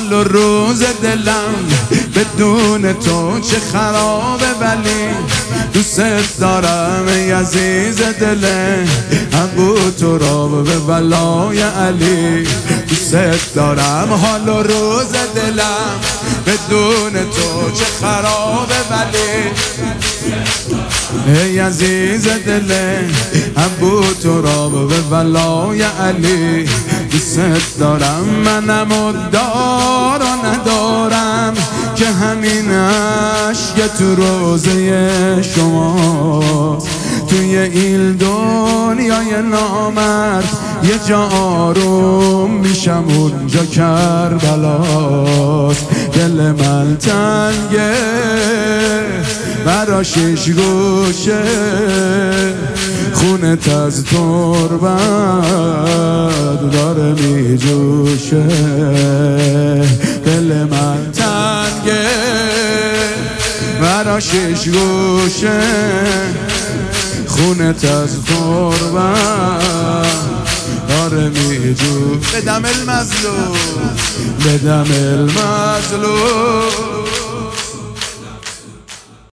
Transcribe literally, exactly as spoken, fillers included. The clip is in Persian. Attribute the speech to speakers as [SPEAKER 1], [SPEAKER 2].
[SPEAKER 1] حال و روز دلم بدون تو چه خرابه، ولی دوست دارم ای عزیز دل ابو تراب به ولای علی. دوست دارم حال و روز دلم بدون تو چه خرابه، ولی ای عزیز دل ابو تراب به ولای علی. دوست دارم منم و دار و ندارم که همین عشق تو روزه شماست. توی این دنیای نامرد یه جا آروم میشم، اونجا کربلاست. دل من تنگه برا شش گوشه، خونت از تربت داره میجوشه. دل من تنگه برا شش گوشه، خونت از تربت داره میجوشه. بدم المظلوم بدم المظلوم